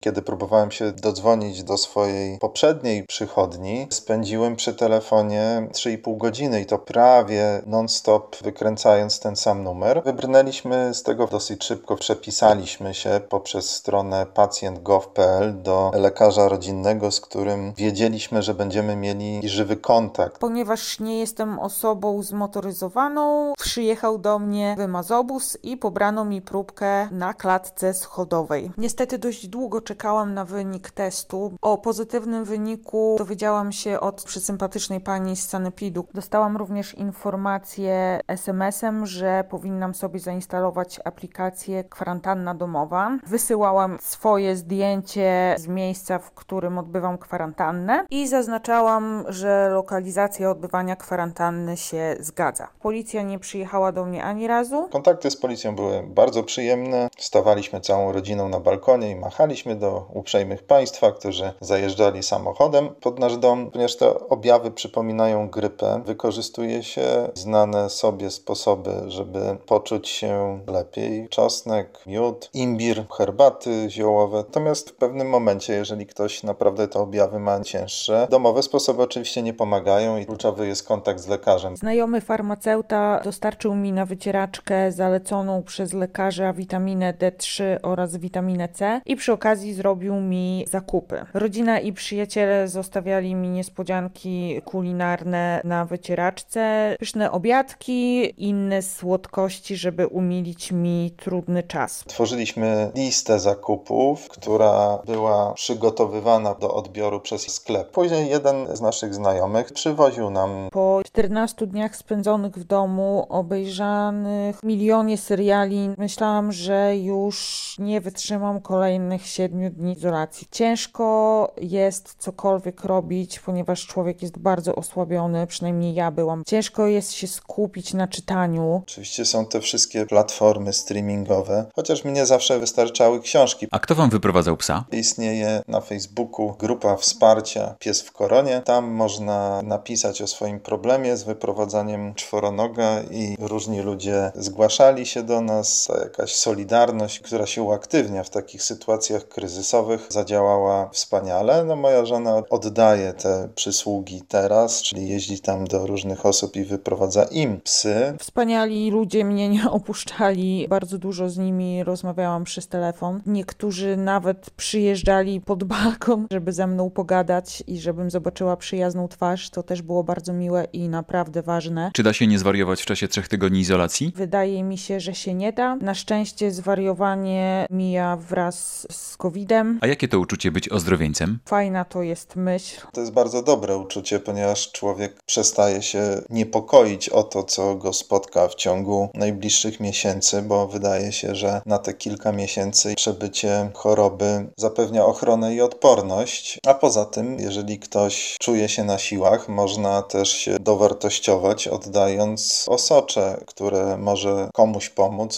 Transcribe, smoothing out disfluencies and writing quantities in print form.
Kiedy próbowałem się dodzwonić do swojej poprzedniej przychodni, spędziłem przy telefonie 3,5 godziny i to prawie non-stop wykręcając ten sam numer. Wybrnęliśmy z tego dosyć szybko, przepisaliśmy się poprzez stronę pacjent.gov.pl do lekarza rodzinnego, z którym wiedzieliśmy, że będziemy mieli żywy kontakt. Ponieważ nie jestem osobą zmotoryzowaną, przyjechał do mnie wymazobus i pobrano mi próbkę na klatce schodowej. Niestety dość długo czekałam na wynik testu. O pozytywnym wyniku dowiedziałam się od przysympatycznej pani z sanepidu. Dostałam również informację SMS-em, że powinnam sobie zainstalować aplikację kwarantanna domowa. Wysyłałam swoje zdjęcie z miejsca, w którym odbywam kwarantannę i zaznaczałam, że lokalizacja odbywania kwarantanny się zgadza. Policja nie przyjechała do mnie ani razu. Kontakty z policją były bardzo przyjemne. Stawaliśmy całą rodziną na balkonie i machaliśmy do uprzejmych państwa, którzy zajeżdżali samochodem pod nasz dom. Ponieważ te objawy przypominają grypę, wykorzystuje się znane sobie sposoby, żeby poczuć się lepiej. Czosnek, miód, imbir, herbaty ziołowe. Natomiast w pewnym momencie, jeżeli ktoś naprawdę te objawy ma cięższe, domowe sposoby oczywiście nie pomagają i kluczowy jest kontakt z lekarzem. Znajomy farmaceuta dostarczył mi na wycieraczkę zaleconą przez lekarza witaminę D3 oraz witaminę C i przy okazji zrobił mi zakupy. Rodzina i przyjaciele zostawiali mi niespodzianki kulinarne na wycieraczce, pyszne obiadki, inne słodkości, żeby umilić mi trudny czas. Tworzyliśmy listę zakupów, która była przygotowywana do odbioru przez sklep. Później jeden z naszych znajomych przywoził nam. Po 14 dniach spędzonych w domu, obejrzanych milionie seriali, myślałam, że już nie wytrzymam kolejnych 7 dni izolacji. Ciężko jest cokolwiek robić, ponieważ człowiek jest bardzo osłabiony, przynajmniej ja byłam. Ciężko jest się skupić na czytaniu. Oczywiście są te wszystkie platformy streamingowe, chociaż mnie zawsze wystarczały książki. A kto wam wyprowadzał psa? Istnieje na Facebooku grupa wsparcia Pies w Koronie. Tam można napisać o swoim problemie z wyprowadzaniem czworonoga i różni ludzie zgłaszali się do nas. Ta jakaś solidarność, która się uaktywnia w takich sytuacjach kryzysowych, zadziałała wspaniale. Moja żona oddaje te przysługi teraz, czyli jeździ tam do różnych osób i wyprowadza im psy. Wspaniali ludzie mnie nie opuszczali. Bardzo dużo z nimi rozmawiałam przez telefon. Niektórzy nawet przyjeżdżali pod balkon, żeby ze mną pogadać i żebym zobaczyła przyjazną twarz. To też było bardzo miłe i naprawdę ważne. Czy da się nie zwariować w czasie 3 tygodni izolacji? Wydaje mi się, że się nie da. Na szczęście zwariowanie mija wraz z COVID-em. A jakie to uczucie być ozdrowieńcem? Fajna to jest myśl. To jest bardzo dobre uczucie, ponieważ człowiek przestaje się niepokoić o to, co go spotka w ciągu najbliższych miesięcy, bo wydaje się, że na te kilka miesięcy przebycie choroby zapewnia ochronę i odporność. A poza tym, jeżeli ktoś czuje się na siłach, można też się dowartościować, oddając osocze, które może komuś pomóc.